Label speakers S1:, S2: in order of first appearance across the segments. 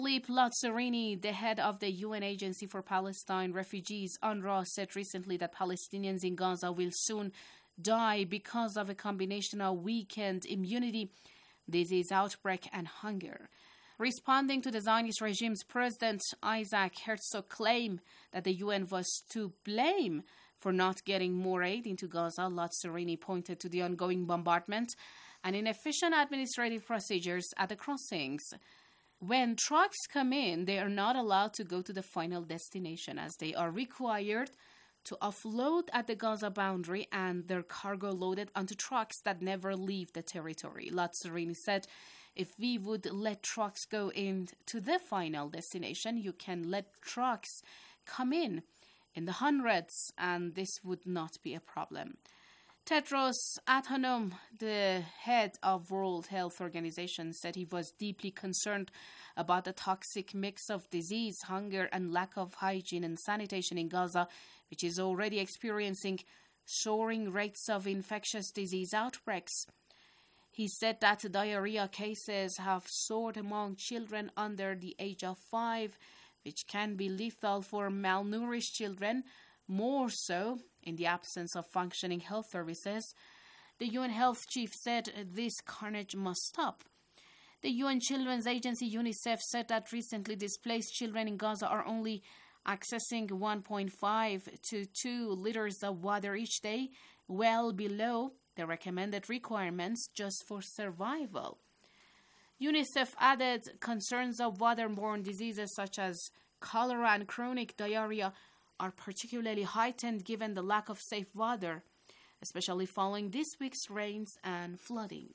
S1: Philippe Lazzarini, the head of the UN Agency for Palestine Refugees, UNRWA, said recently that Palestinians in Gaza will soon die because of a combination of weakened immunity, disease outbreak, and hunger. Responding to the Zionist regime's President Isaac Herzog claim that the UN was to blame for not getting more aid into Gaza, Lazzarini pointed to the ongoing bombardment and inefficient administrative procedures at the crossings. When trucks come in, they are not allowed to go to the final destination as they are required to offload at the Gaza boundary and their cargo loaded onto trucks that never leave the territory. Lazzarini said, if we would let trucks go into the final destination, you can let trucks come in the hundreds, and this would not be a problem. Tedros Adhanom, the head of World Health Organization, said he was deeply concerned about the toxic mix of disease, hunger, and lack of hygiene and sanitation in Gaza, which is already experiencing soaring rates of infectious disease outbreaks. He said that diarrhea cases have soared among children under the age of 5, which can be lethal for malnourished children, more so in the absence of functioning health services. The UN Health Chief said this carnage must stop. The UN Children's Agency UNICEF said that recently displaced children in Gaza are only accessing 1.5 to 2 liters of water each day, well below the recommended requirements just for survival. UNICEF added concerns of waterborne diseases such as cholera and chronic diarrhea are particularly heightened given the lack of safe water, especially following this week's rains and flooding.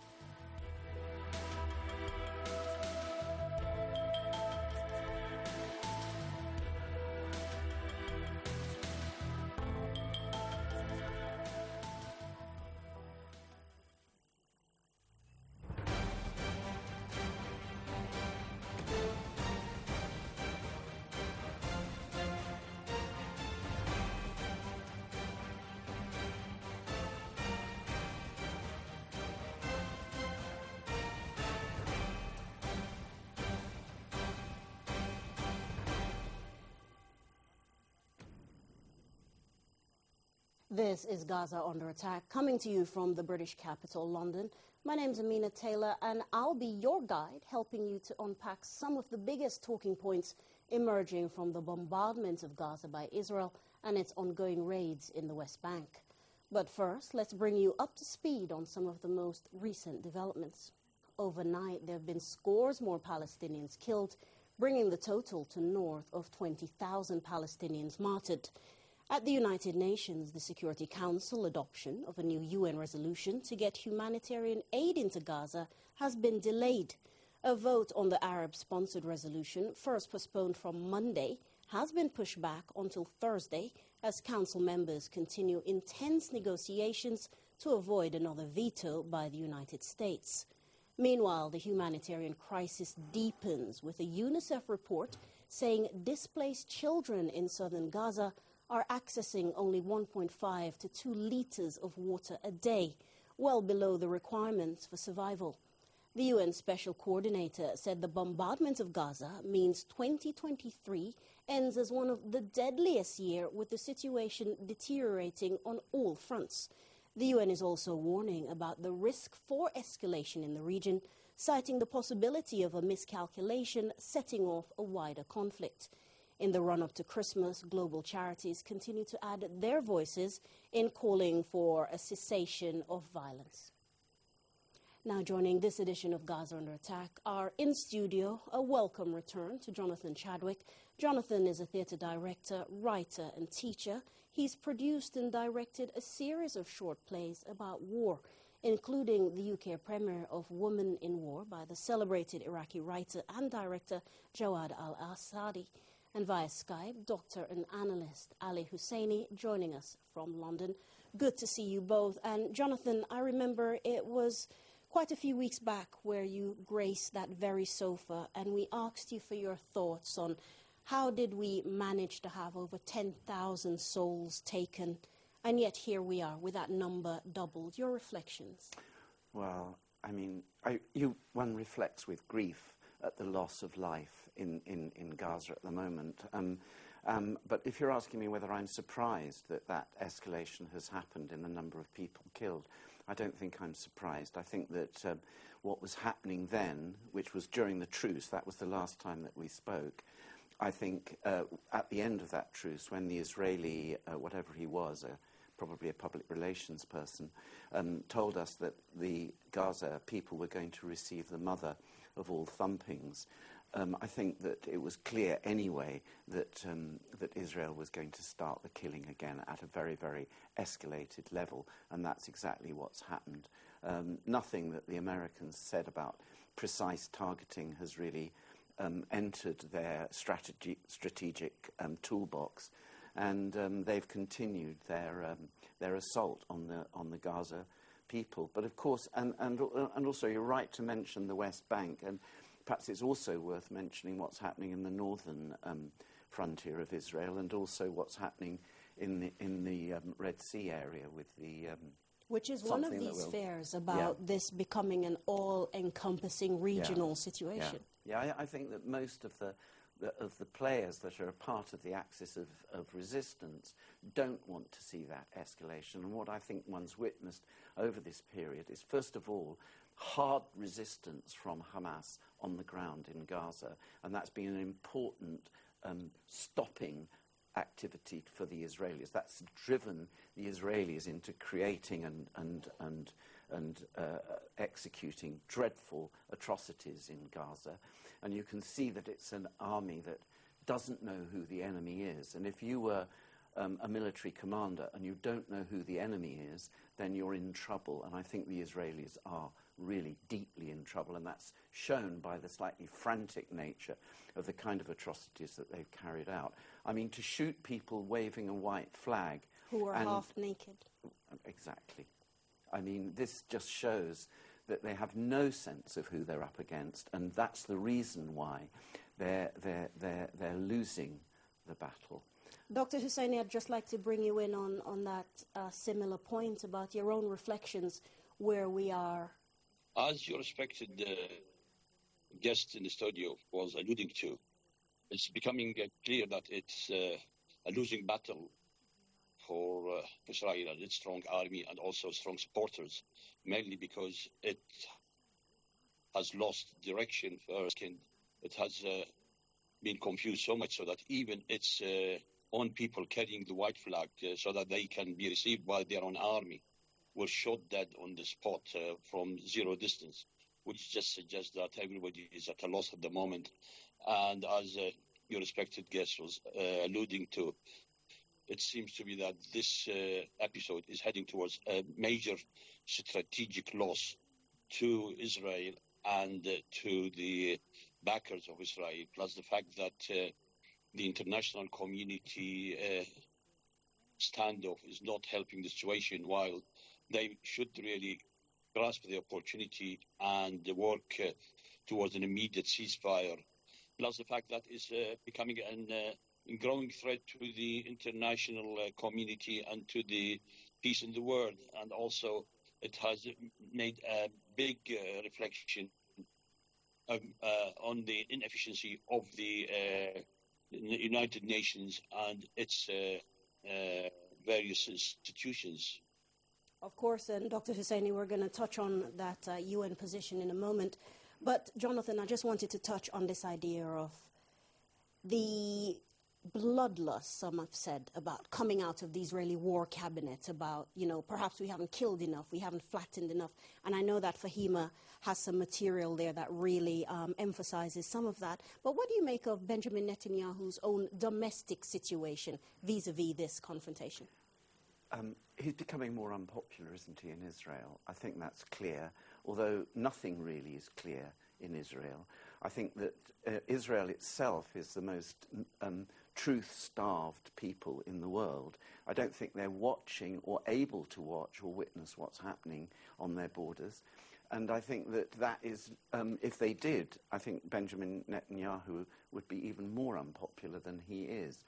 S2: This is Gaza Under Attack, coming to you from the British capital, London. My name's Amina Taylor, and I'll be your guide, helping you to unpack some of the biggest talking points emerging from the bombardment of Gaza by Israel and its ongoing raids in the West Bank. But first, let's bring you up to speed on some of the most recent developments. Overnight, there have been scores more Palestinians killed, bringing the total to north of 20,000 Palestinians martyred. At the United Nations, the Security Council adoption of a new UN resolution to get humanitarian aid into Gaza has been delayed. A vote on the Arab-sponsored resolution, first postponed from Monday, has been pushed back until Thursday as Council members continue intense negotiations to avoid another veto by the United States. Meanwhile, the humanitarian crisis deepens with a UNICEF report saying displaced children in southern Gaza are accessing only 1.5 to 2 liters of water a day, well below the requirements for survival. The UN Special Coordinator said the bombardment of Gaza means 2023 ends as one of the deadliest years, with the situation deteriorating on all fronts. The UN is also warning about the risk for escalation in the region, citing the possibility of a miscalculation setting off a wider conflict. In the run-up to Christmas, global charities continue to add their voices in calling for a cessation of violence. Now joining this edition of Gaza Under Attack are in studio a welcome return to Jonathan Chadwick. Jonathan is a theatre director, writer and teacher. He's produced and directed a series of short plays about war, including the UK premiere of Woman in War by the celebrated Iraqi writer and director Jawad al-Asadi. And via Skype, doctor and analyst Ali Husseini joining us from London. Good to see you both. And Jonathan, I remember it was quite a few weeks back where you graced that very sofa, and we asked you for your thoughts on how did we manage to have over 10,000 souls taken, and yet here we are with that number doubled. Your reflections?
S3: Well, I mean, one reflects with grief at the loss of life in Gaza at the moment. But if you're asking me whether I'm surprised that that escalation has happened in the number of people killed, I don't think I'm surprised. I think that what was happening then, which was during the truce, that was the last time that we spoke, I think at the end of that truce, when the Israeli, whatever he was, probably a public relations person, told us that the Gaza people were going to receive the mother of all thumpings, I think that it was clear anyway that Israel was going to start the killing again at a very, very escalated level, and that's exactly what's happened. Nothing that the Americans said about precise targeting has really entered their strategic toolbox, and they've continued their assault on the Gaza people. But of course, and also you're right to mention the West Bank, and perhaps it's also worth mentioning what's happening in the northern frontier of Israel, and also what's happening in the Red Sea area with the
S2: which is one of these fears about this becoming an all-encompassing regional situation.
S3: Yeah, I think that most of the players that are a part of the axis of resistance don't want to see that escalation. And what I think one's witnessed over this period is, first of all, hard resistance from Hamas on the ground in Gaza, and that's been an important stopping activity for the Israelis. That's driven the Israelis into creating and executing dreadful atrocities in Gaza. And you can see that it's an army that doesn't know who the enemy is. And if you were a military commander and you don't know who the enemy is, then you're in trouble. And I think the Israelis are really deeply in trouble, and that's shown by the slightly frantic nature of the kind of atrocities that they've carried out. I mean, to shoot people waving a white flag.
S2: Who are half naked.
S3: Exactly. I mean, this just shows that they have no sense of who they're up against, and that's the reason why they're losing the battle.
S2: Dr. Husseini, I'd just like to bring you in on that similar point about your own reflections, where we are.
S4: As your respected guest in the studio was alluding to, it's becoming clear that it's a losing battle for Israel and its strong army and also strong supporters, mainly because it has lost direction first. It has been confused so much so that even its own people carrying the white flag so that they can be received by their own army were shot dead on the spot from zero distance, which just suggests that everybody is at a loss at the moment. And as your respected guest was alluding to, it seems to be that this episode is heading towards a major strategic loss to Israel and to the backers of Israel, plus the fact that the international community standoff is not helping the situation, while they should really grasp the opportunity and work towards an immediate ceasefire. Plus the fact that it's becoming a growing threat to the international community and to the peace in the world. And also it has made a big reflection on the inefficiency of the United Nations and its various institutions.
S2: Of course, and Dr. Husseini, we're going to touch on that UN position in a moment. But, Jonathan, I just wanted to touch on this idea of the bloodlust, some have said, about coming out of the Israeli war cabinet, about, perhaps we haven't killed enough, we haven't flattened enough. And I know that Fahima has some material there that really emphasizes some of that. But what do you make of Benjamin Netanyahu's own domestic situation vis-a-vis this confrontation?
S3: He's becoming more unpopular, isn't he, in Israel? I think that's clear, although nothing really is clear in Israel. I think that Israel itself is the most truth-starved people in the world. I don't think they're watching or able to watch or witness what's happening on their borders. And I think that is, if they did, I think Benjamin Netanyahu would be even more unpopular than he is.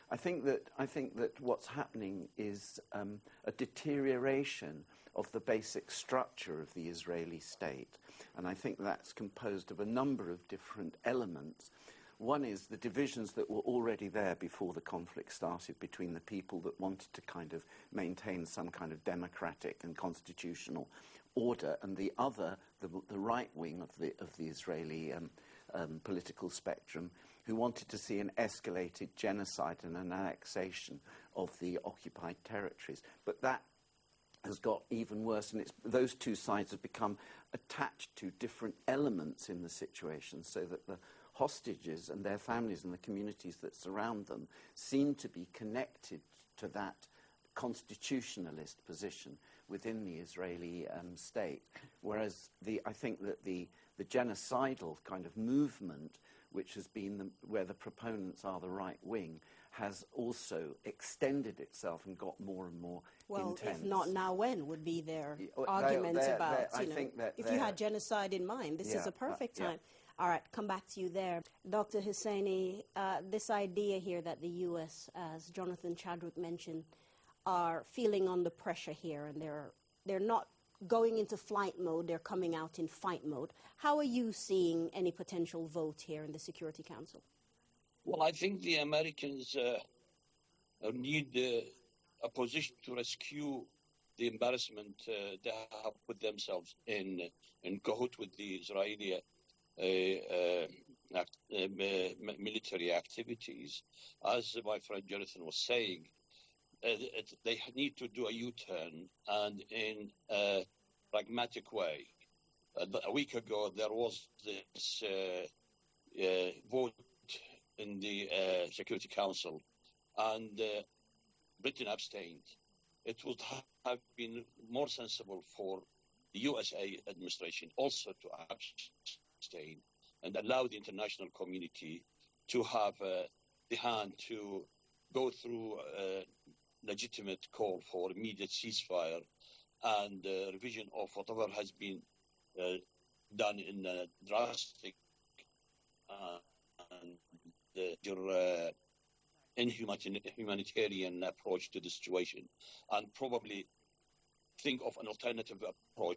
S3: I think that what's happening is a deterioration of the basic structure of the Israeli state, and I think that's composed of a number of different elements. One is the divisions that were already there before the conflict started between the people that wanted to kind of maintain some kind of democratic and constitutional order, and the other, the right wing of the Israeli political spectrum, who wanted to see an escalated genocide and an annexation of the occupied territories. But that has got even worse, and those two sides have become attached to different elements in the situation, so that the hostages and their families and the communities that surround them seem to be connected to that constitutionalist position within the Israeli state. Whereas I think that the genocidal kind of movement, which has been where the proponents are the right wing, has also extended itself and got more and more intense.
S2: Well, if not now, when would be their arguments about, if you had genocide in mind, this is a perfect time. All right, come back to you there. Dr. Husseini, this idea here that the U.S., as Jonathan Chadwick mentioned, are feeling under pressure here, and they're not going into flight mode, they're coming out in fight mode. How are you seeing any potential vote here in the Security Council?
S4: Well, I think the Americans need a position to rescue the embarrassment they have put themselves in cahoot with the Israeli military activities. As my friend Jonathan was saying, they need to do a U-turn, and in a pragmatic way. A week ago, there was this vote in the Security Council, and Britain abstained. It would have been more sensible for the USA administration also to abstain and allow the international community to have the hand to go through a legitimate call for immediate ceasefire and revision of whatever has been done in a drastic and humanitarian approach to the situation, and probably think of an alternative approach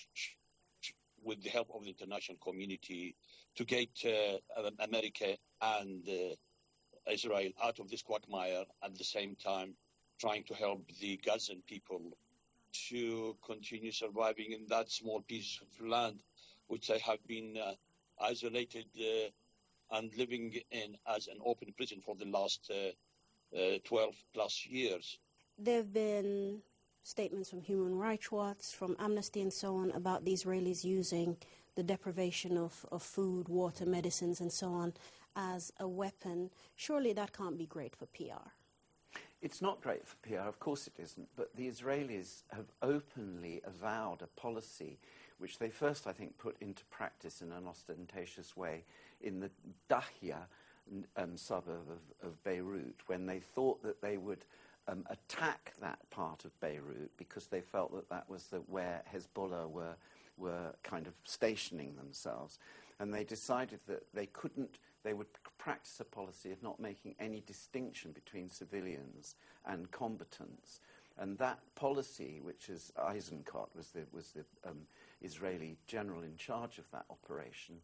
S4: with the help of the international community to get America and Israel out of this quagmire, at the same time trying to help the Gazan people to continue surviving in that small piece of land which they have been isolated and living in as an open prison for the last 12 plus years.
S2: There have been statements from Human Rights Watch, from Amnesty and so on, about the Israelis using the deprivation of food, water, medicines and so on as a weapon. Surely that can't be great for PR.
S3: It's not great for PR, of course it isn't, but the Israelis have openly avowed a policy which they first, I think, put into practice in an ostentatious way in the Dahya suburb of Beirut, when they thought that they would attack that part of Beirut because they felt that that was where Hezbollah were kind of stationing themselves. And they decided that they would practice a policy of not making any distinction between civilians and combatants. And that policy, which is Eisenkot, was the Israeli general in charge of that operation,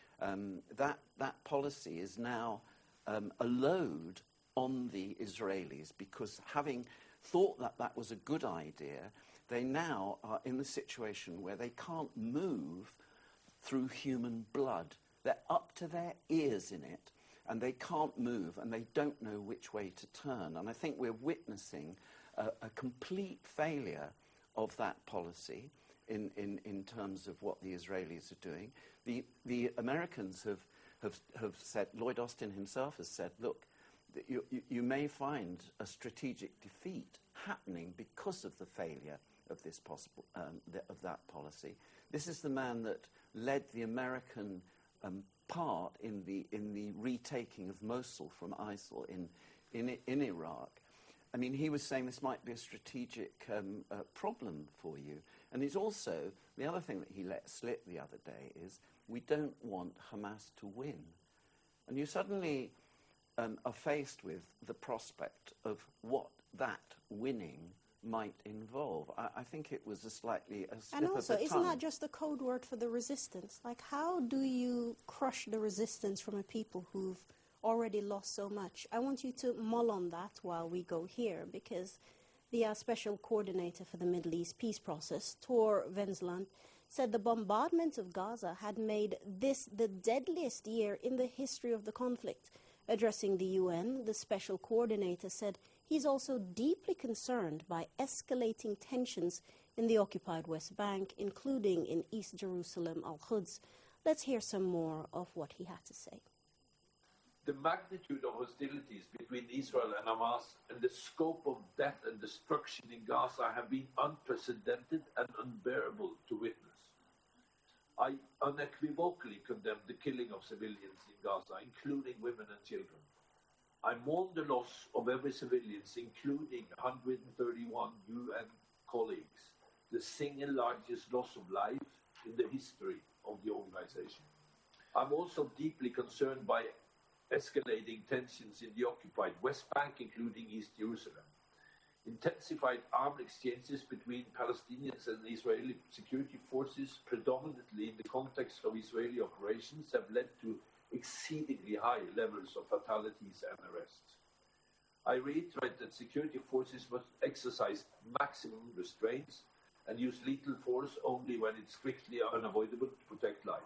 S3: that policy is now a load on the Israelis, because having thought that that was a good idea, they now are in the situation where they can't move through human blood. They're up to their ears in it, and they can't move, and they don't know which way to turn. And I think we're witnessing a complete failure of that policy in terms of what the Israelis are doing. The Americans have said, Lloyd Austin himself has said, look, you may find a strategic defeat happening because of the failure of this of that policy. This is the man that led the American part in the retaking of Mosul from ISIL in Iraq. I mean, he was saying this might be a strategic problem for you. And it's also, the other thing that he let slip the other day is, we don't want Hamas to win. And you suddenly are faced with the prospect of what that winning might involve. I think it was a slip
S2: and also,
S3: of the tongue.
S2: isn't that just a code word for the resistance? Like, how do you crush the resistance from a people who've already lost so much? I want you to mull on that while we go here, because the special coordinator for the Middle East peace process, Tor Vensland, said the bombardment of Gaza had made this the deadliest year in the history of the conflict. Addressing the UN, the special coordinator said he's also deeply concerned by escalating tensions in the occupied West Bank, including in East Jerusalem, Al-Quds. Let's hear some more of what he had to say.
S5: The magnitude of hostilities between Israel and Hamas and the scope of death and destruction in Gaza have been unprecedented and unbearable to witness. I unequivocally condemn the killing of civilians in Gaza, including women and children. I mourn the loss of every civilian, including 131 UN colleagues, the single largest loss of life in the history of the organization. I'm also deeply concerned by escalating tensions in the occupied West Bank, including East Jerusalem. Intensified armed exchanges between Palestinians and Israeli security forces, predominantly in the context of Israeli operations, have led to exceedingly high levels of fatalities and arrests. I reiterate that security forces must exercise maximum restraints and use lethal force only when it's strictly unavoidable to protect life.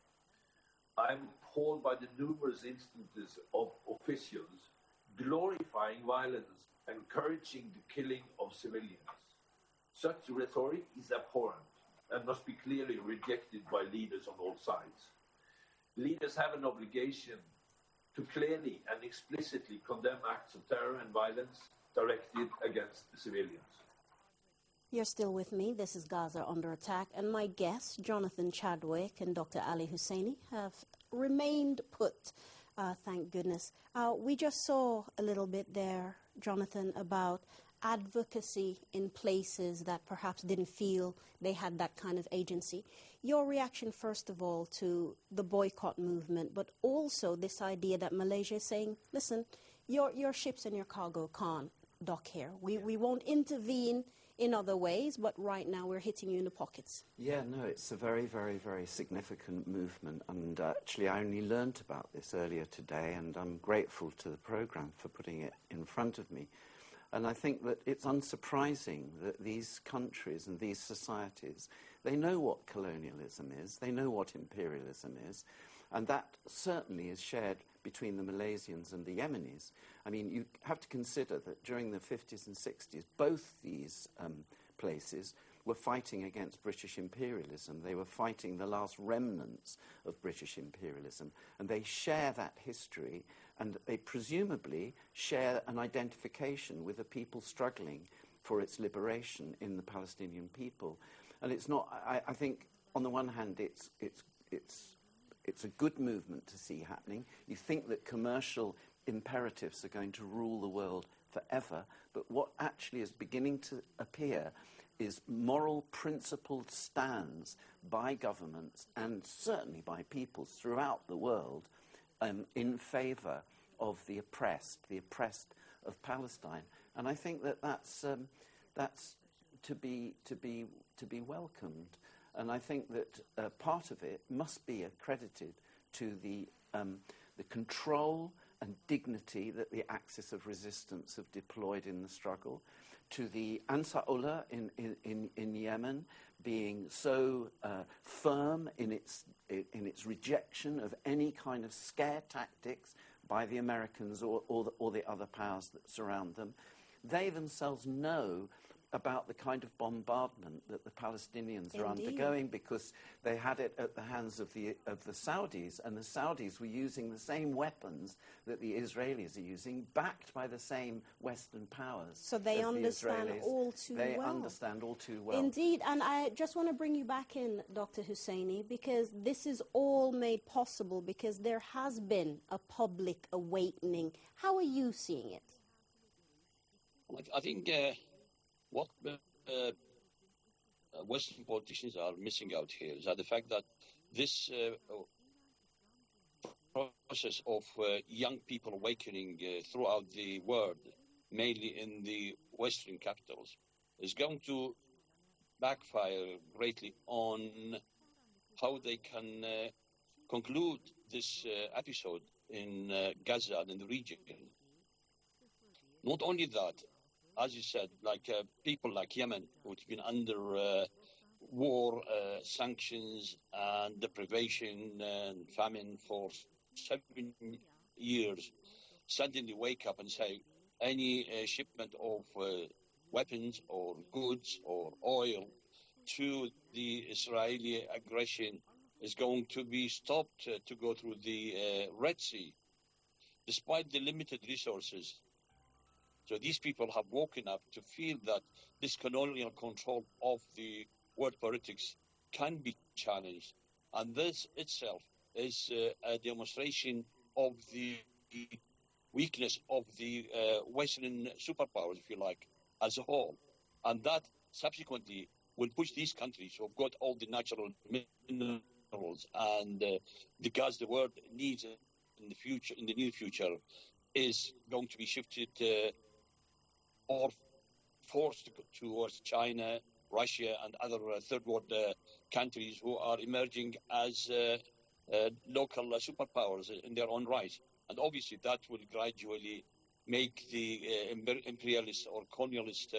S5: I am appalled by the numerous instances of officials glorifying violence, encouraging the killing of civilians. Such rhetoric is abhorrent and must be clearly rejected by leaders on all sides. Leaders have an obligation to clearly and explicitly condemn acts of terror and violence directed against the civilians.
S2: You're still with me. This is Gaza Under Attack, and my guests, Jonathan Chadwick and Dr. Ali Husseini, have remained put, thank goodness. We just saw a little bit there, Jonathan, about advocacy in places that perhaps didn't feel they had that kind of agency. Your reaction, first of all, to the boycott movement, but also this idea that Malaysia is saying, listen, your ships and your cargo can't dock here. We won't intervene in other ways, but right now we're hitting you in the pockets.
S3: Yeah, no, it's a very, very, very significant movement, and actually I only learnt about this earlier today, and I'm grateful to the programme for putting it in front of me. And I think that it's unsurprising that these countries and these societies, they know what colonialism is, they know what imperialism is, and that certainly is shared between the Malaysians and the Yemenis. I mean, you have to consider that during the 50s and 60s, both these places were fighting against British imperialism. They were fighting the last remnants of British imperialism, and they share that history, and they presumably share an identification with a people struggling for its liberation in the Palestinian people. And it's not, I think, on the one hand, it's a good movement to see happening. You think that commercial imperatives are going to rule the world forever, but what actually is beginning to appear is moral principled stands by governments and certainly by peoples throughout the world in favour of the oppressed of Palestine. And I think that that's to be welcomed. And I think that part of it must be accredited to the control and dignity that the Axis of Resistance have deployed in the struggle, to the Ansarullah in Yemen being so firm in its rejection of any kind of scare tactics by the Americans or the other powers that surround them. They themselves know about the kind of bombardment that the Palestinians are undergoing, because they had it at the hands of the Saudis, and the Saudis were using the same weapons that the Israelis are using, backed by the same Western powers.
S2: So they understand all too well.
S3: They understand all too well.
S2: Indeed, and I just want to bring you back in, Dr. Husseini, because this is all made possible because there has been a public awakening. How are you seeing it?
S4: I think what Western politicians are missing out here is that the fact that this process of young people awakening throughout the world, mainly in the Western capitals, is going to backfire greatly on how they can conclude this episode in Gaza and in the region. Not only that, as you said, like people like Yemen, who've been under war, sanctions, and deprivation and famine for 7 years, suddenly wake up and say any shipment of weapons or goods or oil to the Israeli aggression is going to be stopped to go through the Red Sea, despite the limited resources. So these people have woken up to feel that this colonial control of the world politics can be challenged. And this itself is a demonstration of the weakness of the Western superpowers, if you like, as a whole. And that subsequently will push these countries who have got all the natural minerals and the gas the world needs in the future, in the near future, is going to be shifted or forced towards China, Russia, and other third world countries who are emerging as local superpowers in their own right. And obviously that will gradually make the imperialist or colonialist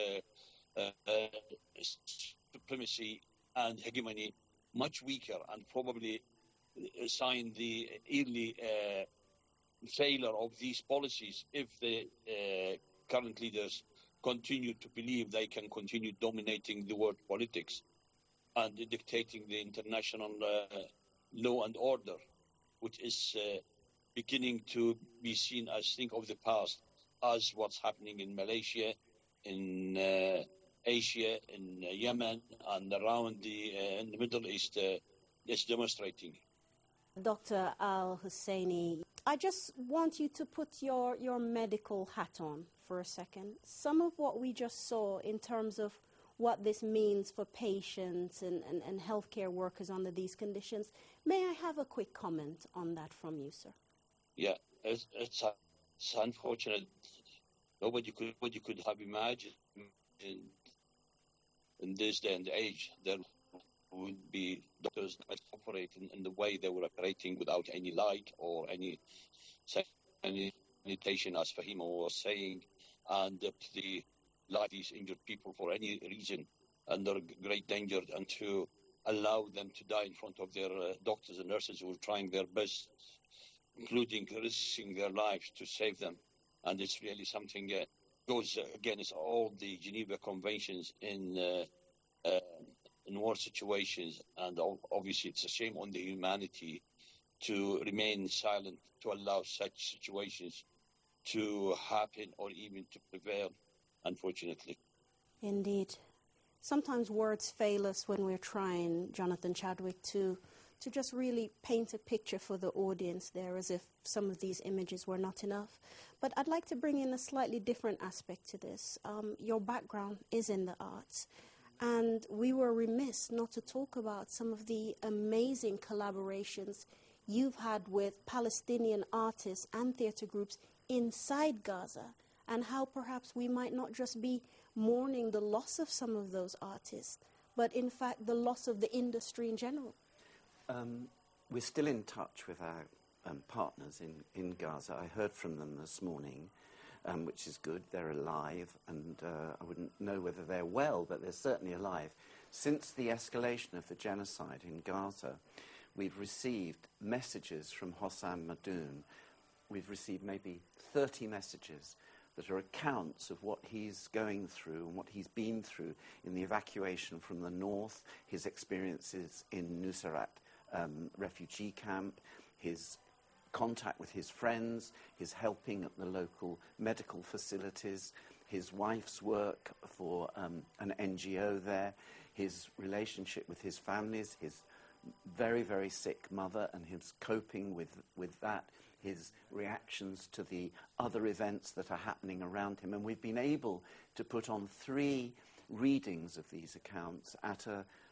S4: supremacy and hegemony much weaker, and probably sign the early failure of these policies if the current leaders continue to believe they can continue dominating the world politics and dictating the international law and order, which is beginning to be seen as thing of the past, as what's happening in Malaysia, in Asia, in Yemen, and around in the Middle East is demonstrating.
S2: Dr. Al-Husseini, I just want you to put your medical hat on for a second. Some of what we just saw in terms of what this means for patients and healthcare workers under these conditions, may I have a quick comment on that from you, sir?
S4: Yeah, it's unfortunate. Nobody could have imagined in this day and age there would be doctors that operate in the way they were operating without any light or any sanitation, as Fahima was saying, and the life these injured people for any reason under great danger, and to allow them to die in front of their doctors and nurses who were trying their best, including risking their lives to save them. And it's really something goes against all the Geneva Conventions in war situations, and obviously it's a shame on the humanity to remain silent, to allow such situations to happen or even to prevail, unfortunately.
S2: Indeed. Sometimes words fail us when we're trying, Jonathan Chadwick, to just really paint a picture for the audience there, as if some of these images were not enough. But I'd like to bring in a slightly different aspect to this. Your background is in the arts, and we were remiss not to talk about some of the amazing collaborations you've had with Palestinian artists and theatre groups inside Gaza, and how perhaps we might not just be mourning the loss of some of those artists, but in fact the loss of the industry in general.
S3: We're still in touch with our partners in Gaza. I heard from them this morning, which is good. They're alive, and I wouldn't know whether they're well, but they're certainly alive. Since the escalation of the genocide in Gaza, we've received messages from Hossam Madoun. We've received maybe 30 messages that are accounts of what he's going through and what he's been through in the evacuation from the north, his experiences in Nuseirat refugee camp, his contact with his friends, his helping at the local medical facilities, his wife's work for an NGO there, his relationship with his families, his very, very sick mother and his coping with that, his reactions to the other events that are happening around him. And we've been able to put on 3 readings of these accounts at a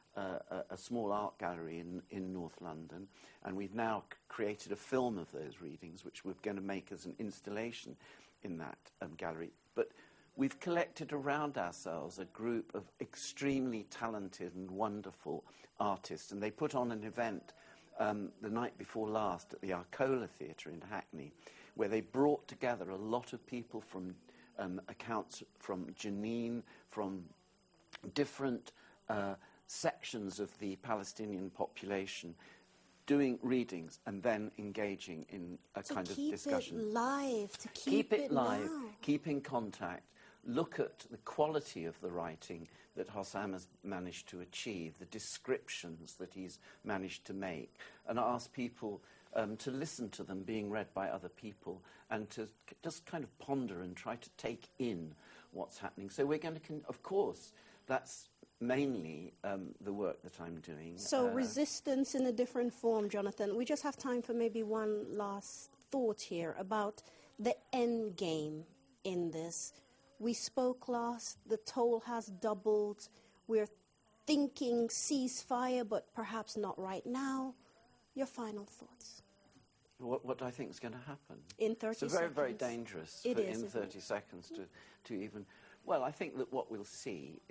S3: a small art gallery in North London, and we've now created a film of those readings, which we're going to make as an installation in that gallery. But we've collected around ourselves a group of extremely talented and wonderful artists, and they put on an event the night before last at the Arcola Theatre in Hackney, where they brought together a lot of people from accounts from Jenin, from different sections of the Palestinian population, doing readings and then engaging in a kind of discussion.
S2: To keep it live, to keep it
S3: live,
S2: now.
S3: keep in contact, look at the quality of the writing that Hossam has managed to achieve, the descriptions that he's managed to make, and ask people to listen to them being read by other people and to just kind of ponder and try to take in what's happening. So we're going to, of course, that's mainly the work that I'm doing.
S2: So resistance in a different form, Jonathan. We just have time for maybe one last thought here about the end game in this. We spoke last, the toll has doubled. We're thinking ceasefire, but perhaps not right now. Your final thoughts?
S3: What I think is going to happen?
S2: In 30 seconds.
S3: It's very, very dangerous
S2: It is,
S3: in 30 seconds to even... Well, I think that what we'll see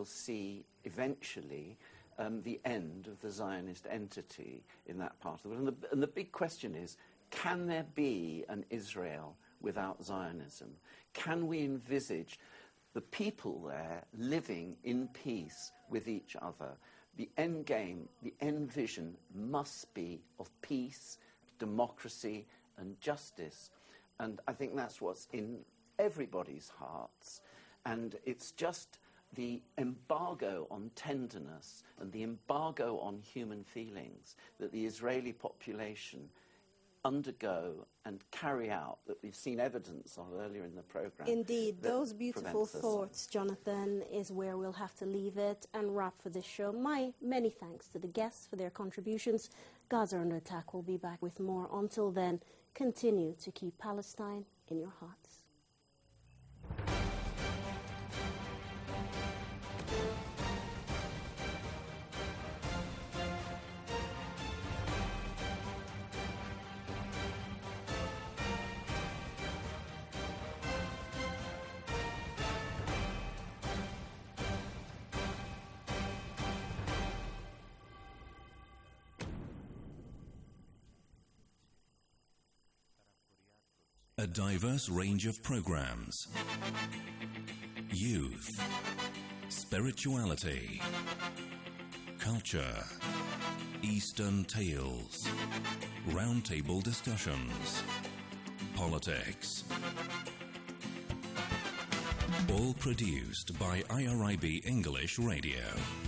S3: eventually the end of the Zionist entity in that part of the world. And the big question is, can there be an Israel without Zionism? Can we envisage the people there living in peace with each other? The end game, the end vision must be of peace, democracy and justice. And I think that's what's in everybody's hearts. And it's just the embargo on tenderness and the embargo on human feelings that the Israeli population undergo and carry out that we've seen evidence of earlier in the programme.
S2: Indeed, those beautiful thoughts, Jonathan, is where we'll have to leave it and wrap for this show. My many thanks to the guests for their contributions. Gaza Under Attack will be back with more. Until then, continue to keep Palestine in your hearts.
S6: A diverse range of programs. Youth, spirituality, culture, Eastern tales, roundtable discussions, politics. All produced by IRIB English Radio.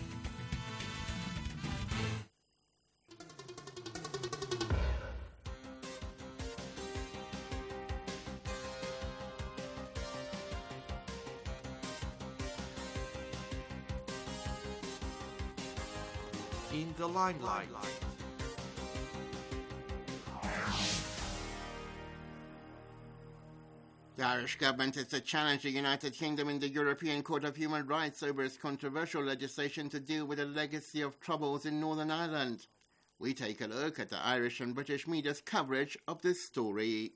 S7: In the limelight. The Irish government is to challenge the United Kingdom in the European Court of Human Rights over its controversial legislation to deal with a legacy of troubles in Northern Ireland. We take a look at the Irish and British media's coverage of this story.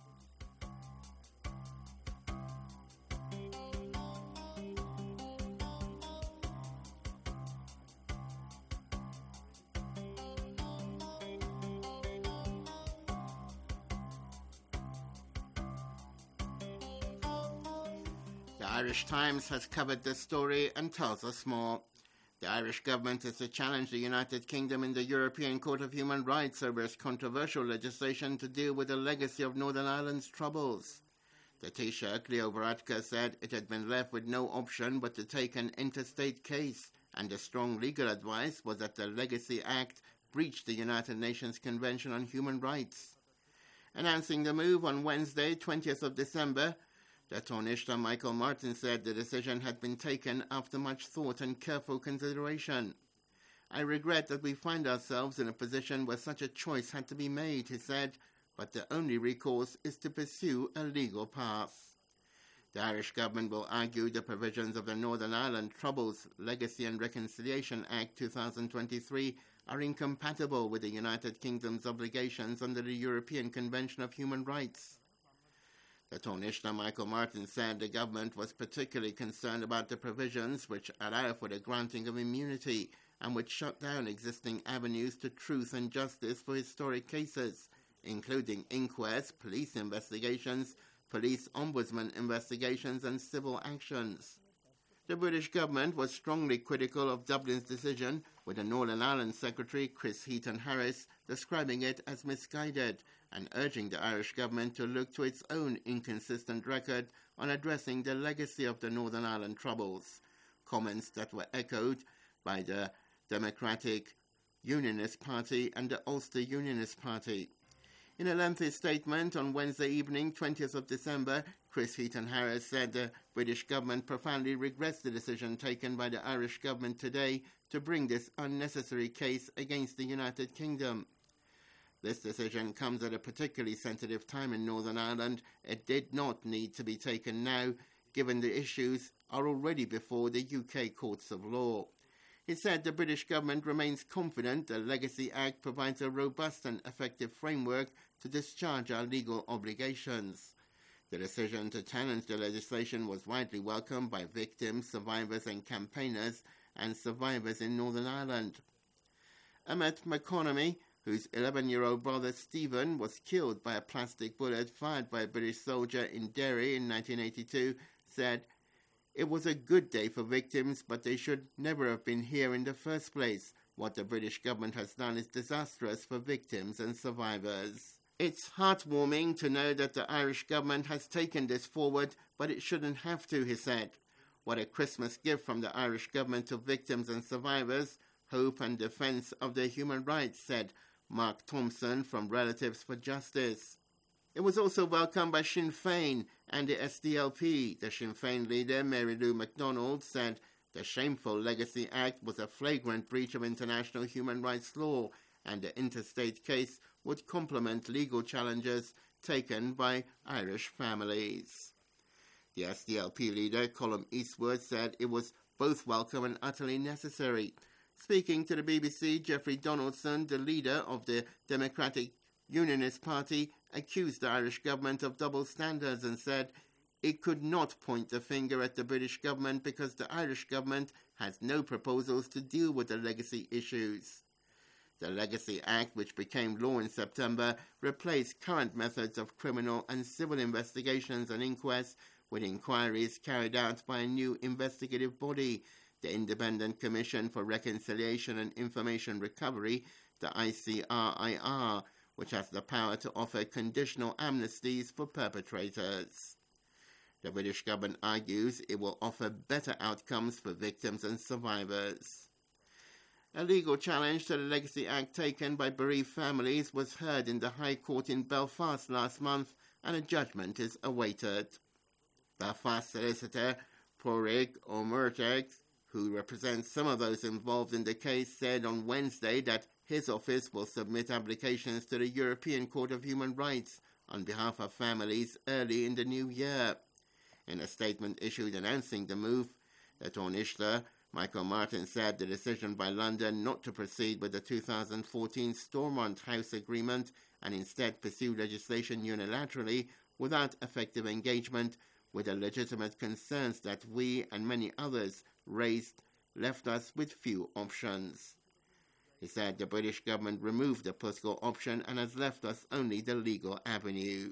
S7: The Irish Times has covered this story and tells us more. The Irish government is to challenge the United Kingdom in the European Court of Human Rights over its controversial legislation to deal with the legacy of Northern Ireland's troubles. The Taoiseach, Leo Varadkar, said it had been left with no option but to take an interstate case, and the strong legal advice was that the Legacy Act breached the United Nations Convention on Human Rights. Announcing the move on Wednesday, 20th of December, the Taoiseach Michael Martin said the decision had been taken after much thought and careful consideration. I regret that we find ourselves in a position where such a choice had to be made, he said, but the only recourse is to pursue a legal path. The Irish government will argue the provisions of the Northern Ireland Troubles Legacy and Reconciliation Act 2023 are incompatible with the United Kingdom's obligations under the European Convention of Human Rights. The Taoiseach Michael Martin said the government was particularly concerned about the provisions which allow for the granting of immunity and which shut down existing avenues to truth and justice for historic cases, including inquests, police investigations, police ombudsman investigations and civil actions. The British government was strongly critical of Dublin's decision, with the Northern Ireland Secretary Chris Heaton-Harris describing it as misguided and urging the Irish government to look to its own inconsistent record on addressing the legacy of the Northern Ireland Troubles, comments that were echoed by the Democratic Unionist Party and the Ulster Unionist Party. In a lengthy statement on Wednesday evening, 20th of December, Chris Heaton-Harris said the British government profoundly regrets the decision taken by the Irish government today to bring this unnecessary case against the United Kingdom. This decision comes at a particularly sensitive time in Northern Ireland. It did not need to be taken now, given the issues are already before the UK courts of law. He said the British government remains confident the Legacy Act provides a robust and effective framework to discharge our legal obligations. The decision to challenge the legislation was widely welcomed by victims, survivors and campaigners and survivors in Northern Ireland. Emmet McConaughey, whose 11-year-old brother Stephen was killed by a plastic bullet fired by a British soldier in Derry in 1982, said, "It was a good day for victims, but they should never have been here in the first place. What the British government has done is disastrous for victims and survivors." It's heartwarming to know that the Irish government has taken this forward, but it shouldn't have to, he said. What a Christmas gift from the Irish government to victims and survivors, hope and defence of their human rights, said Mark Thompson from Relatives for Justice. It was also welcomed by Sinn Féin and the SDLP. The Sinn Féin leader, Mary Lou MacDonald, said the shameful Legacy Act was a flagrant breach of international human rights law and the interstate case would complement legal challenges taken by Irish families. The SDLP leader, Colm Eastwood, said it was both welcome and utterly necessary. Speaking to the BBC, Jeffrey Donaldson, the leader of the Democratic Unionist Party, accused the Irish government of double standards and said it could not point the finger at the British government because the Irish government has no proposals to deal with the legacy issues. The Legacy Act, which became law in September, replaced current methods of criminal and civil investigations and inquests with inquiries carried out by a new investigative body, the Independent Commission for Reconciliation and Information Recovery, the ICRIR, which has the power to offer conditional amnesties for perpetrators. The British government argues it will offer better outcomes for victims and survivors. A legal challenge to the Legacy Act taken by bereaved families was heard in the High Court in Belfast last month, and a judgment is awaited. Belfast solicitor Pádraig Ó Muircheartaigh, who represents some of those involved in the case, said on Wednesday that his office will submit applications to the European Court of Human Rights on behalf of families early in the new year. In a statement issued announcing the move, the Taoiseach Michael Martin said the decision by London not to proceed with the 2014 Stormont House Agreement and instead pursue legislation unilaterally without effective engagement with the legitimate concerns that we and many others raised left us with few options. He said the British government removed the political option and has left us only the legal avenue.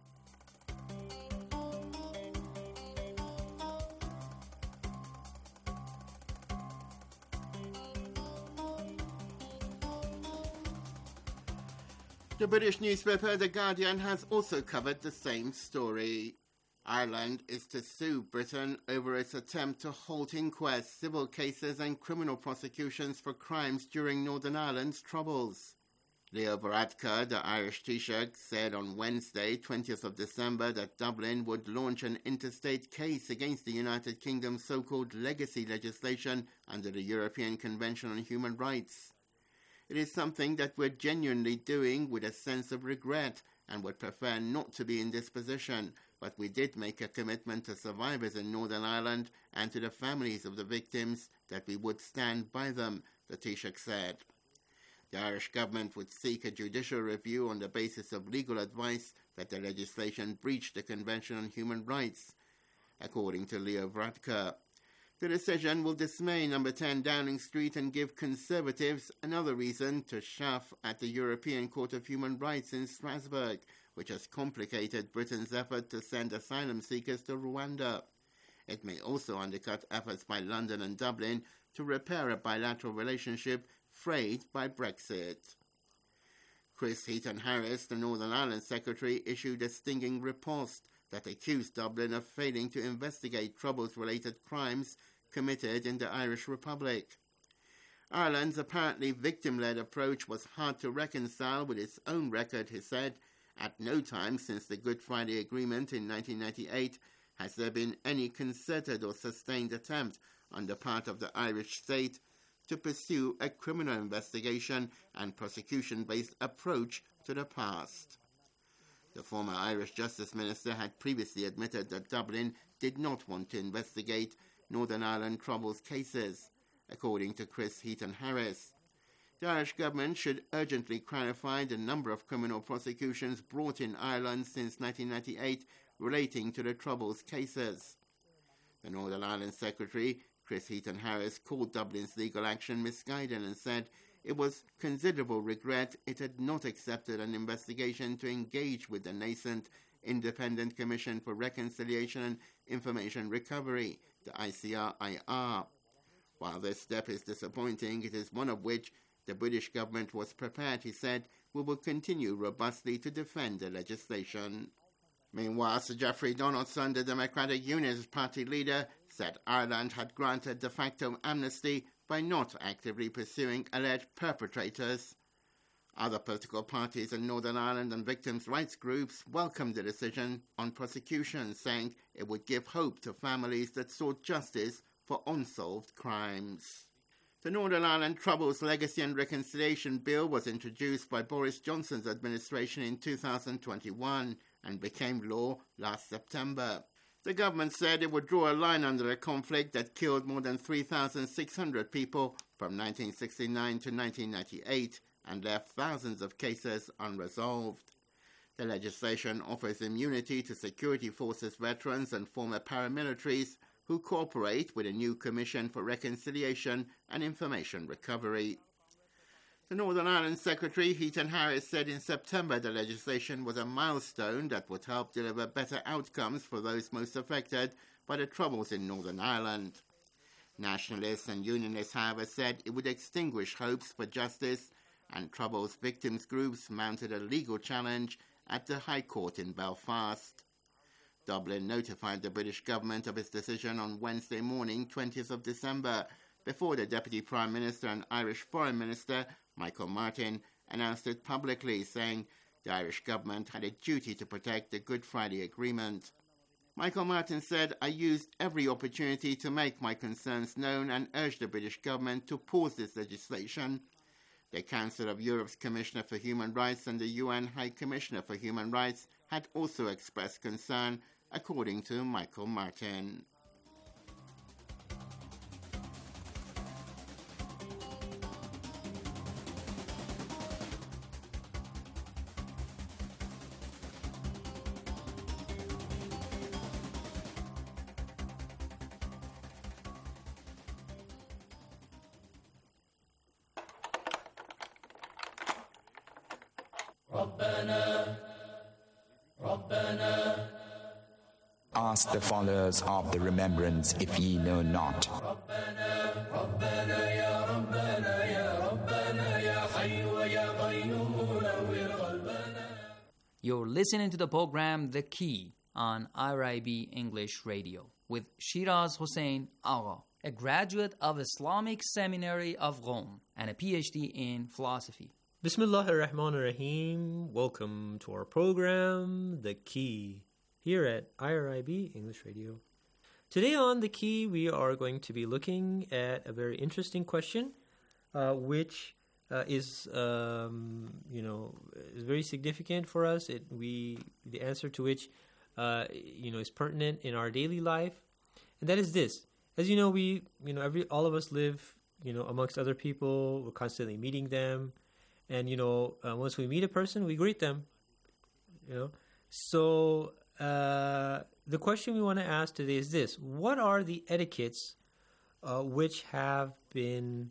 S7: The British newspaper The Guardian has also covered the same story. Ireland is to sue Britain over its attempt to halt inquests, civil cases and criminal prosecutions for crimes during Northern Ireland's Troubles. Leo Varadkar, the Irish Taoiseach, said on Wednesday, 20th of December, that Dublin would launch an interstate case against the United Kingdom's so-called legacy legislation under the European Convention on Human Rights. It is something that we're genuinely doing with a sense of regret and would prefer not to be in this position, but we did make a commitment to survivors in Northern Ireland and to the families of the victims that we would stand by them, the Taoiseach said. The Irish government would seek a judicial review on the basis of legal advice that the legislation breached the Convention on Human Rights, according to Leo Varadkar. The decision will dismay No. 10 Downing Street and give Conservatives another reason to chafe at the European Court of Human Rights in Strasbourg, which has complicated Britain's effort to send asylum seekers to Rwanda. It may also undercut efforts by London and Dublin to repair a bilateral relationship frayed by Brexit. Chris Heaton-Harris, the Northern Ireland Secretary, issued a stinging riposte that accused Dublin of failing to investigate Troubles-related crimes committed in the Irish Republic. Ireland's apparently victim-led approach was hard to reconcile with its own record, he said. At no time since the Good Friday Agreement in 1998 has there been any concerted or sustained attempt on the part of the Irish state to pursue a criminal investigation and prosecution-based approach to the past. The former Irish Justice Minister had previously admitted that Dublin did not want to investigate Northern Ireland Troubles cases, according to Chris Heaton-Harris. The Irish government should urgently clarify the number of criminal prosecutions brought in Ireland since 1998 relating to the Troubles cases. The Northern Ireland Secretary, Chris Heaton-Harris, called Dublin's legal action misguided and said it was considerable regret it had not accepted an investigation to engage with the nascent Independent Commission for Reconciliation and Information Recovery, the ICRIR. While this step is disappointing, it is one of which the British government was prepared, he said. We will continue robustly to defend the legislation. Meanwhile, Sir Geoffrey Donaldson, the Democratic Unionist Party leader, said Ireland had granted de facto amnesty by not actively pursuing alleged perpetrators. Other political parties in Northern Ireland and victims' rights groups welcomed the decision on prosecution, saying it would give hope to families that sought justice for unsolved crimes. The Northern Ireland Troubles Legacy and Reconciliation Bill was introduced by Boris Johnson's administration in 2021 and became law last September. The government said it would draw a line under a conflict that killed more than 3,600 people from 1969 to 1998 and left thousands of cases unresolved. The legislation offers immunity to security forces veterans and former paramilitaries who cooperate with a new Commission for Reconciliation and Information Recovery. The Northern Ireland Secretary, Heaton-Harris, said in September the legislation was a milestone that would help deliver better outcomes for those most affected by the Troubles in Northern Ireland. Nationalists and Unionists, however, said it would extinguish hopes for justice, and Troubles victims groups mounted a legal challenge at the High Court in Belfast. Dublin notified the British government of its decision on Wednesday morning, 20th of December, before the Deputy Prime Minister and Irish Foreign Minister, Michael Martin, announced it publicly, saying the Irish government had a duty to protect the Good Friday Agreement. Michael Martin said, I used every opportunity to make my concerns known and urged the British government to pause this legislation. The Council of Europe's Commissioner for Human Rights and the UN High Commissioner for Human Rights had also expressed concern, according to Michael Martin.
S8: Ask the followers of the remembrance if ye know not.
S9: You're listening to the program The Key on IRIB English Radio with Shiraz Hussain Agha, a graduate of Islamic Seminary of Rome and a PhD in philosophy.
S10: Bismillahir Rahmanir Rahim. Welcome to our program, The Key, here at IRIB English Radio. Today on The Key, we are going to be looking at a very interesting question, which is is very significant for us. The answer to which is pertinent in our daily life, and that is this. As you know, all of us live amongst other people. We're constantly meeting them, and once we meet a person, we greet them. So the question we want to ask today is this: what are the etiquettes which have been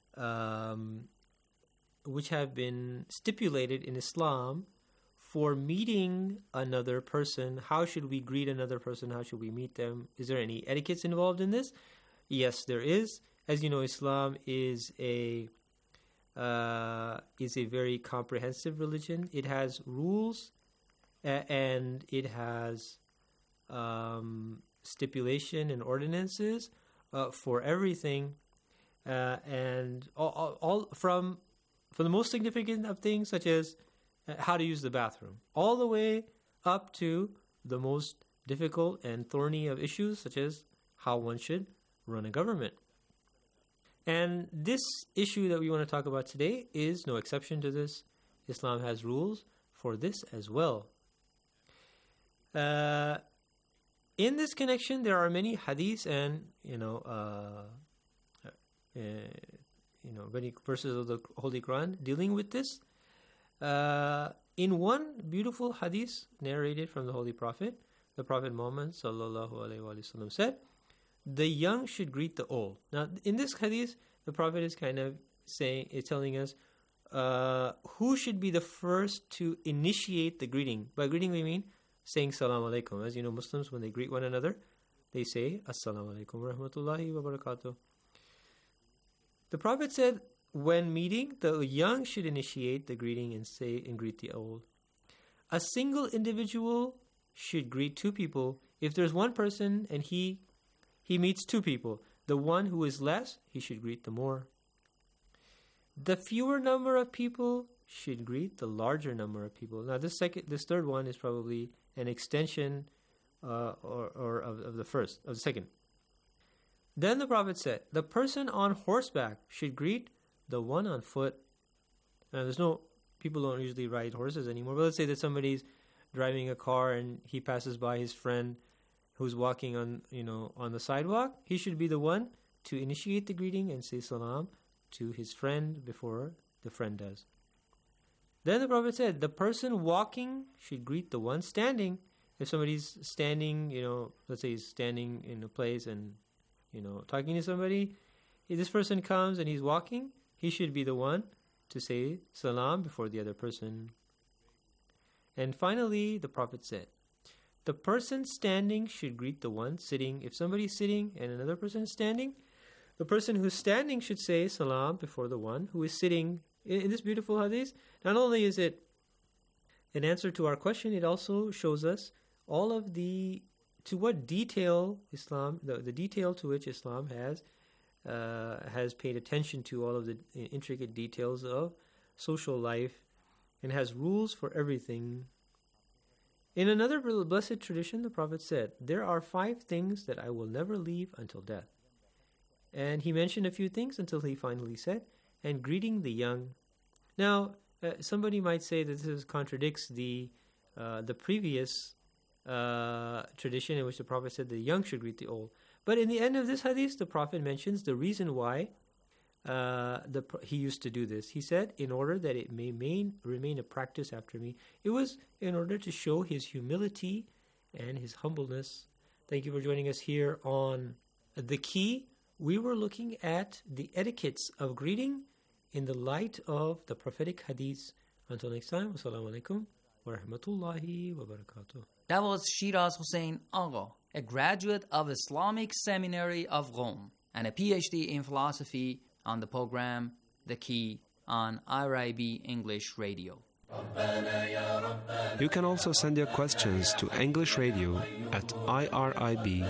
S10: stipulated in Islam for meeting another person? How should we greet another person? How should we meet them? Is there any etiquettes involved in this? Yes, there is. As you know, Islam is a very comprehensive religion. It has rules and it has stipulation and ordinances for everything, and all from the most significant of things, such as how to use the bathroom, all the way up to the most difficult and thorny of issues, such as how one should run a government. And this issue that we want to talk about today is no exception to this. Islam has rules for this as well. In this connection, there are many hadiths and many verses of the Holy Quran dealing with this. In one beautiful hadith narrated from the Holy Prophet, the Prophet Muhammad sallallahu alaihi wasallam said, "The young should greet the old." Now, in this hadith, the Prophet is telling us who should be the first to initiate the greeting. By greeting, we mean saying salam alaikum. As you know, Muslims, when they greet one another, they say assalamu alaikum wa rahmatullahi wa barakatuh. The Prophet said, when meeting, the young should initiate the greeting and greet the old. A single individual should greet two people. If there's one person and he meets two people, the one who is less, he should greet the more. The fewer number of people should greet the larger number of people. Now, this third one is probably an extension of the second. Then the Prophet said, the person on horseback should greet the one on foot. Now, people don't usually ride horses anymore, but let's say that somebody's driving a car and he passes by his friend who's walking on the sidewalk. He should be the one to initiate the greeting and say salam to his friend before the friend does. Then the Prophet said, the person walking should greet the one standing. If somebody's standing, let's say he's standing in a place and, talking to somebody, if this person comes and he's walking, he should be the one to say salam before the other person. And finally, the Prophet said, the person standing should greet the one sitting. If somebody's sitting and another person is standing, the person who's standing should say salam before the one who is sitting. In this beautiful hadith, not only is it an answer to our question, it also shows us to what detail Islam, the detail to which Islam has paid attention to all of the intricate details of social life and has rules for everything. In another blessed tradition, the Prophet said, there are 5 things that I will never leave until death. And he mentioned a few things until he finally said, and greeting the young. Now, somebody might say that this contradicts the previous tradition in which the Prophet said the young should greet the old. But in the end of this hadith, the Prophet mentions the reason why he used to do this. He said, in order that it may remain a practice after me. It was in order to show his humility and his humbleness. Thank you for joining us here on The Key. We were looking at the etiquettes of greeting in the light of the prophetic hadith. Until next time, wassalamu alaikum wa rahmatullahi wa barakatuh.
S9: That was Shiraz Hussain Agha, a graduate of Islamic Seminary of Rome and a PhD in philosophy, on the program The Key on IRIB English Radio.
S11: You can also send your questions to English Radio at irib.ir.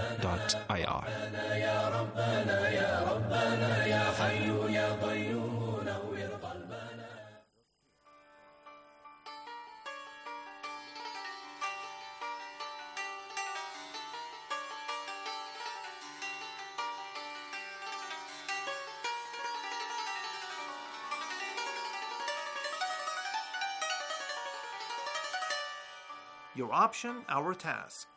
S12: Your option, our task.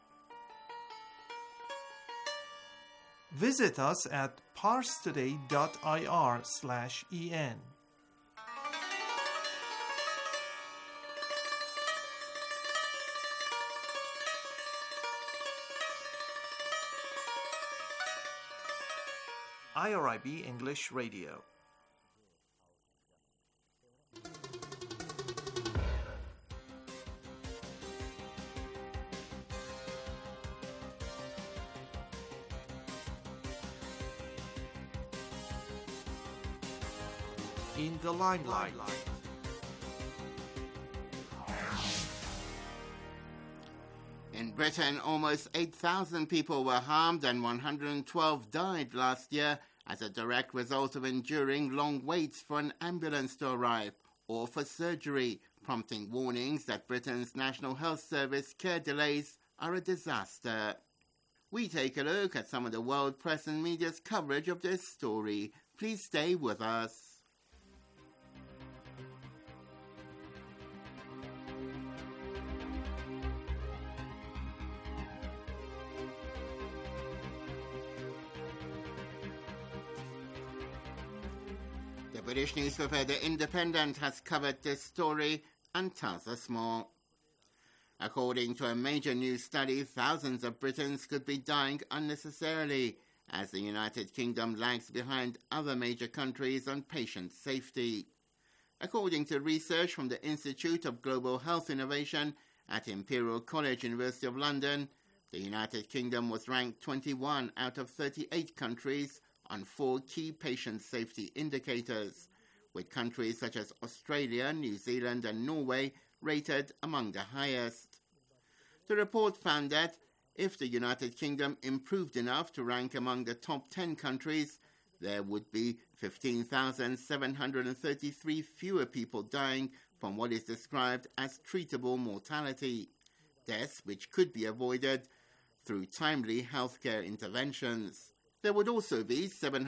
S12: Visit us at parstoday.ir/en. IRIB English Radio. In the limelight.
S7: In Britain, almost 8,000 people were harmed and 112 died last year as a direct result of enduring long waits for an ambulance to arrive or for surgery, prompting warnings that Britain's National Health Service care delays are a disaster. We take a look at some of the world press and media's coverage of this story. Please stay with us. The British newspaper The Independent has covered this story and tells us more. According to a major news study, thousands of Britons could be dying unnecessarily as the United Kingdom lags behind other major countries on patient safety. According to research from the Institute of Global Health Innovation at Imperial College, University of London, the United Kingdom was ranked 21 out of 38 countries on 4 key patient safety indicators, with countries such as Australia, New Zealand and Norway rated among the highest. The report found that if the United Kingdom improved enough to rank among the top 10 countries, there would be 15,733 fewer people dying from what is described as treatable mortality, deaths which could be avoided through timely healthcare interventions. There would also be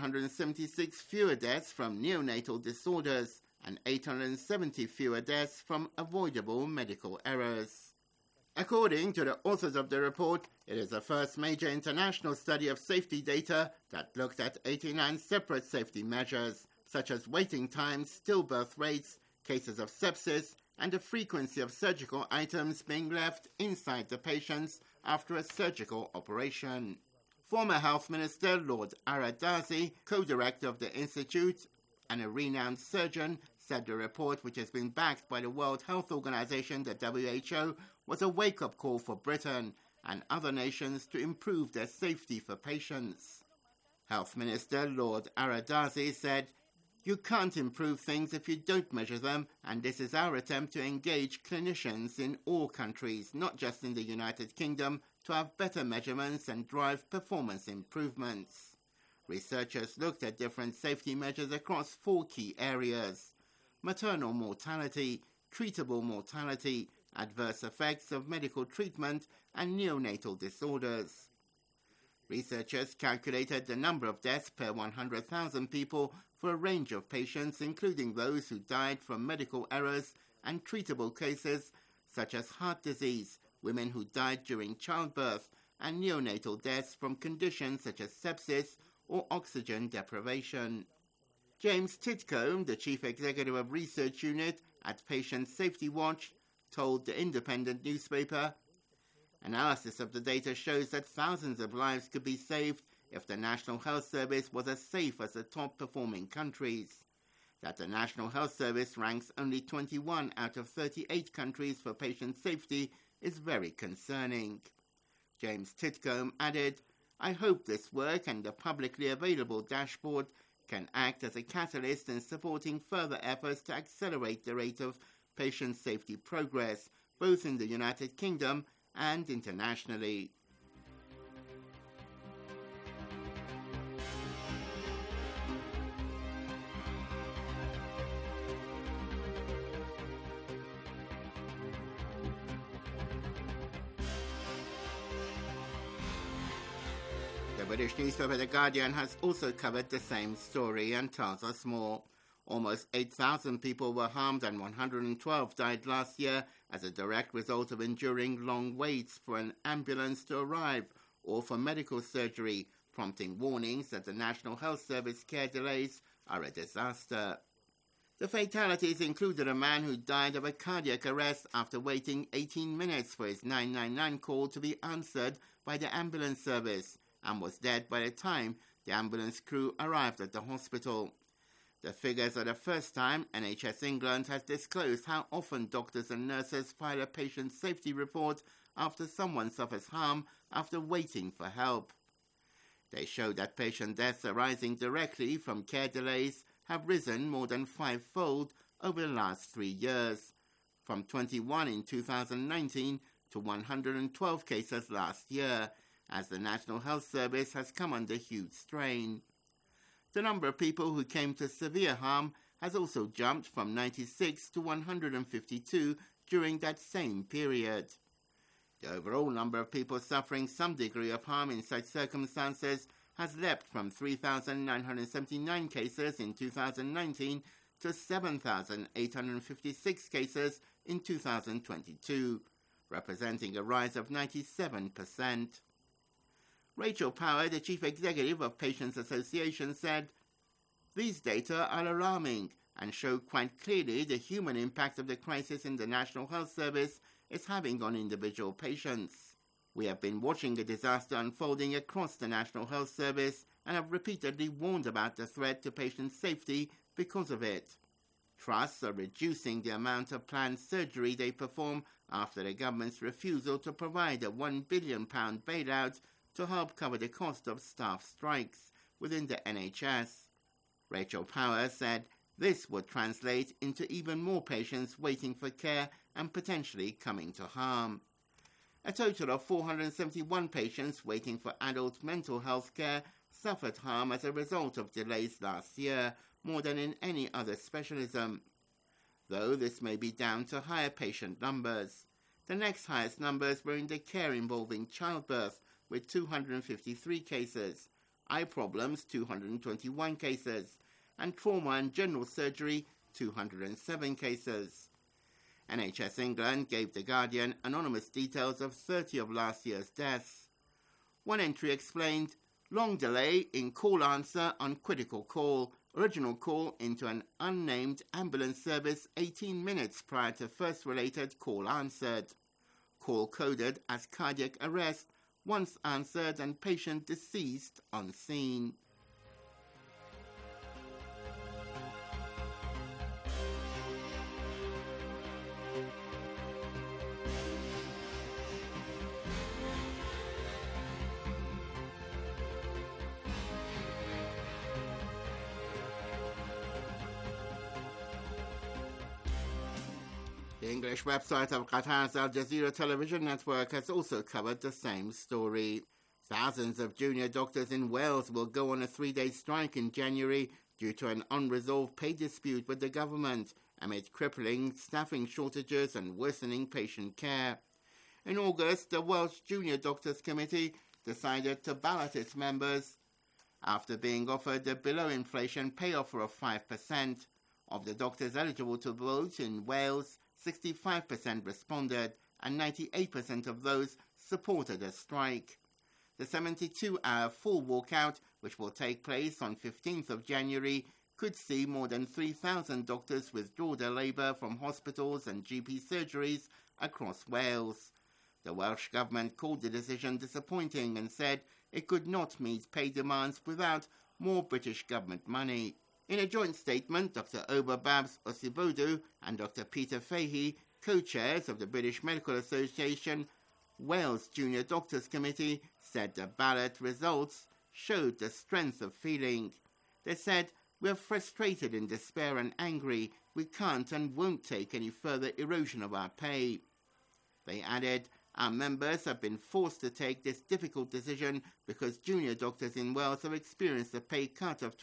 S7: 776 fewer deaths from neonatal disorders and 870 fewer deaths from avoidable medical errors. According to the authors of the report, it is the first major international study of safety data that looked at 89 separate safety measures, such as waiting times, stillbirth rates, cases of sepsis, and the frequency of surgical items being left inside the patients after a surgical operation. Former Health Minister Lord Ara Darzi, co-director of the Institute and a renowned surgeon, said the report, which has been backed by the World Health Organization, the WHO, was a wake-up call for Britain and other nations to improve their safety for patients. Health Minister Lord Ara Darzi said, "You can't improve things if you don't measure them, and this is our attempt to engage clinicians in all countries, not just in the United Kingdom, to have better measurements and drive performance improvements." Researchers looked at different safety measures across 4 key areas: maternal mortality, treatable mortality, adverse effects of medical treatment, and neonatal disorders. Researchers calculated the number of deaths per 100,000 people for a range of patients, including those who died from medical errors and treatable cases such as heart disease, women who died during childbirth, and neonatal deaths from conditions such as sepsis or oxygen deprivation. James Titcombe, the Chief Executive of Research Unit at Patient Safety Watch, told the Independent newspaper, "Analysis of the data shows that thousands of lives could be saved if the National Health Service was as safe as the top-performing countries. That the National Health Service ranks only 21 out of 38 countries for patient safety is very concerning." James Titcombe added, "I hope this work and the publicly available dashboard can act as a catalyst in supporting further efforts to accelerate the rate of patient safety progress, both in the United Kingdom and internationally." The British newspaper The Guardian has also covered the same story and tells us more. Almost 8,000 people were harmed and 112 died last year as a direct result of enduring long waits for an ambulance to arrive or for medical surgery, prompting warnings that the National Health Service care delays are a disaster. The fatalities included a man who died of a cardiac arrest after waiting 18 minutes for his 999 call to be answered by the ambulance service and was dead by the time the ambulance crew arrived at the hospital. The figures are the first time NHS England has disclosed how often doctors and nurses file a patient safety report after someone suffers harm after waiting for help. They show that patient deaths arising directly from care delays have risen more than fivefold over the last 3 years, from 21 in 2019 to 112 cases last year, as the National Health Service has come under huge strain. The number of people who came to severe harm has also jumped from 96 to 152 during that same period. The overall number of people suffering some degree of harm in such circumstances has leapt from 3,979 cases in 2019 to 7,856 cases in 2022, representing a rise of 97%. Rachel Power, the chief executive of Patients Association, said, "These data are alarming and show quite clearly the human impact of the crisis in the National Health Service is having on individual patients. We have been watching the disaster unfolding across the National Health Service and have repeatedly warned about the threat to patient safety because of it. Trusts are reducing the amount of planned surgery they perform after the government's refusal to provide a £1 billion bailout to help cover the cost of staff strikes within the NHS. Rachel Power said this would translate into even more patients waiting for care and potentially coming to harm. A total of 471 patients waiting for adult mental health care suffered harm as a result of delays last year, more than in any other specialism. Though this may be down to higher patient numbers. The next highest numbers were in the care involving childbirth, with 253 cases, eye problems 221 cases, and trauma and general surgery 207 cases. NHS England gave The Guardian anonymous details of 30 of last year's deaths. One entry explained, long delay in call answer on critical call, original call into an unnamed ambulance service 18 minutes prior to first related call answered. Call coded as cardiac arrest, once answered and patient deceased on scene. The English website of Qatar's Al Jazeera television network has also covered the same story. Thousands of junior doctors in Wales will go on a 3-day strike in January due to an unresolved pay dispute with the government amid crippling staffing shortages and worsening patient care. In August, the Welsh Junior Doctors Committee decided to ballot its members after being offered a below-inflation pay offer of 5%. Of the doctors eligible to vote in Wales, 65% responded and 98% of those supported a strike. The 72-hour full walkout, which will take place on 15th of January, could see more than 3,000 doctors withdraw their labour from hospitals and GP surgeries across Wales. The Welsh Government called the decision disappointing and said it could not meet pay demands without more British government money. In a joint statement, Dr. Oba Babs Osibodu and Dr. Peter Fahey, co-chairs of the British Medical Association Wales Junior Doctors Committee, said the ballot results showed the strength of feeling. They said, "We're frustrated in despair and angry. We can't and won't take any further erosion of our pay." They added, "Our members have been forced to take this difficult decision because junior doctors in Wales have experienced a pay cut of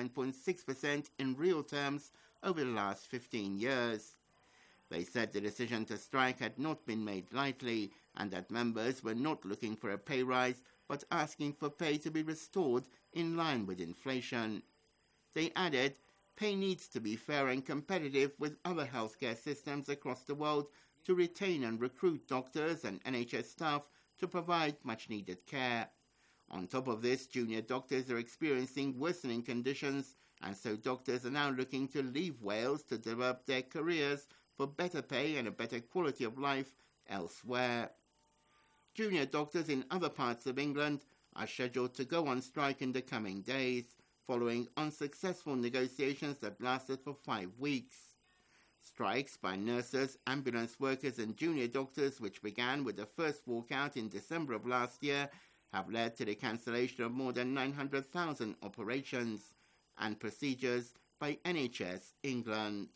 S7: 29.6% in real terms over the last 15 years. They said the decision to strike had not been made lightly and that members were not looking for a pay rise but asking for pay to be restored in line with inflation. They added, pay needs to be fair and competitive with other healthcare systems across the world to retain and recruit doctors and NHS staff to provide much-needed care. On top of this, junior doctors are experiencing worsening conditions, and so doctors are now looking to leave Wales to develop their careers for better pay and a better quality of life elsewhere. Junior doctors in other parts of England are scheduled to go on strike in the coming days, following unsuccessful negotiations that lasted for 5 weeks. Strikes by nurses, ambulance workers and junior doctors, which began with the first walkout in December of last year, have led to the cancellation of more than 900,000 operations and procedures by NHS England.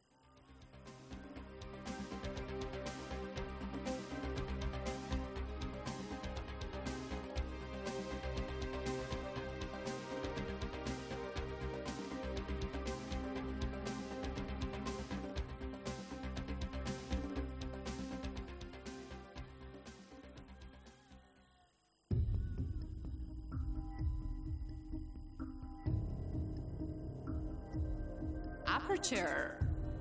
S13: Aperture.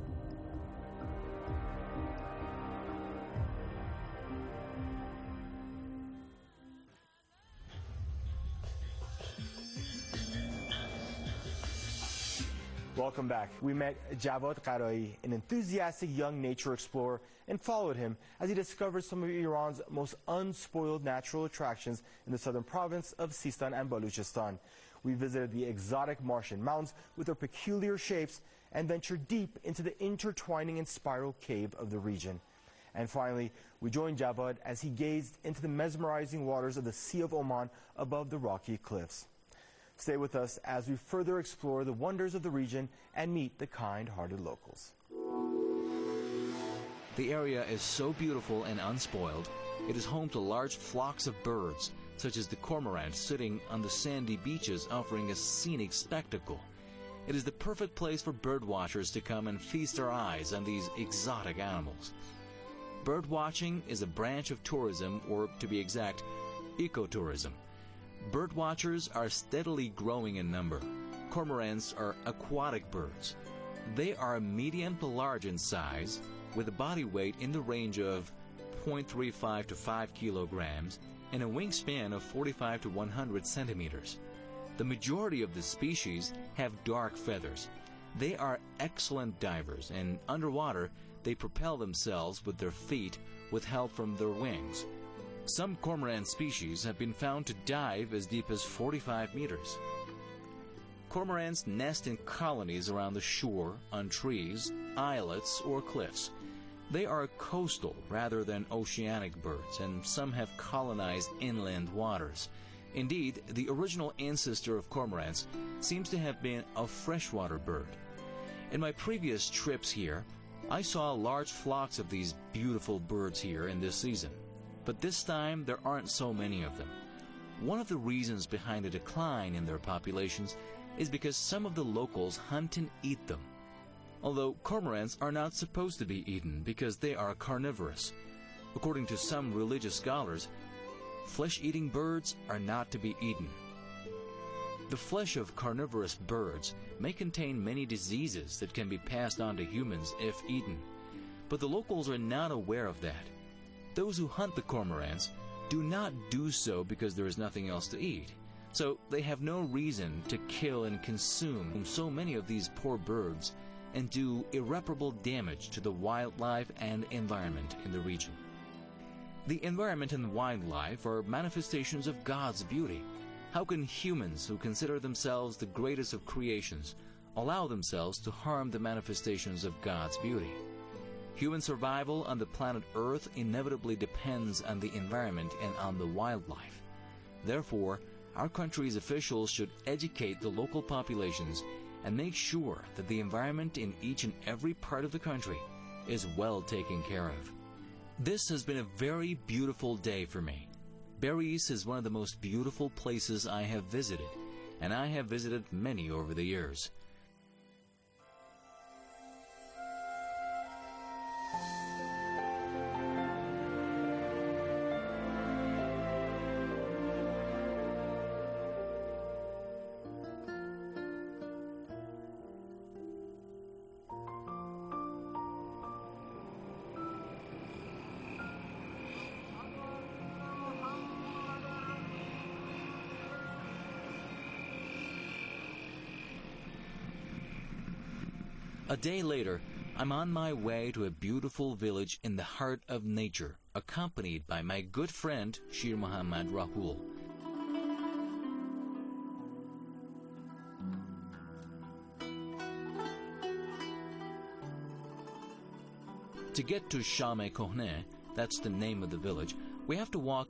S14: Welcome back. We met Javad Qarai, an enthusiastic young nature explorer, and followed him as he discovered some of Iran's most unspoiled natural attractions in the southern province of Sistan and Baluchistan. We visited the exotic Martian mountains with their peculiar shapes and ventured deep into the intertwining and spiral cave of the region. And finally, we joined Javad as he gazed into the mesmerizing waters of the Sea of Oman above the rocky cliffs. Stay with us as we further explore the wonders of the region and meet the kind-hearted locals.
S15: The area is so beautiful and unspoiled, it is home to large flocks of birds, such as the cormorant sitting on the sandy beaches offering a scenic spectacle. It is the perfect place for bird watchers to come and feast their eyes on these exotic animals. Bird watching is a branch of tourism, or to be exact, ecotourism. Bird watchers are steadily growing in number. Cormorants are aquatic birds. They are medium to large in size, with a body weight in the range of 0.35 to 5 kilograms and a wingspan of 45 to 100 centimeters. The majority of the species have dark feathers. They are excellent divers, and underwater they propel themselves with their feet with help from their wings. Some cormorant species have been found to dive as deep as 45 meters. Cormorants nest in colonies around the shore, on trees, islets, or cliffs. They are coastal rather than oceanic birds, and some have colonized inland waters. Indeed, the original ancestor of cormorants seems to have been a freshwater bird. In my previous trips here, I saw large flocks of these beautiful birds here in this season. But this time, there aren't so many of them. One of the reasons behind the decline in their populations is because some of the locals hunt and eat them. Although cormorants are not supposed to be eaten because they are carnivorous. According to some religious scholars, flesh-eating birds are not to be eaten. The flesh of carnivorous birds may contain many diseases that can be passed on to humans if eaten, but the locals are not aware of that. Those who hunt the cormorants do not do so because there is nothing else to eat, so they have no reason to kill and consume so many of these poor birds and do irreparable damage to the wildlife and environment in the region. The environment and wildlife are manifestations of God's beauty. How can humans who consider themselves the greatest of creations allow themselves to harm the manifestations of God's beauty? Human survival on the planet Earth inevitably depends on the environment and on the wildlife. Therefore, our country's officials should educate the local populations and make sure that the environment in each and every part of the country is well taken care of. This has been a very beautiful day for me. Beris is one of the most beautiful places I have visited, and I have visited many over the years. A day later, I'm on my way to a beautiful village in the heart of nature, accompanied by my good friend Shir Muhammad Rahul. To get to Sham-e Kohne, that's the name of the village, we have to walk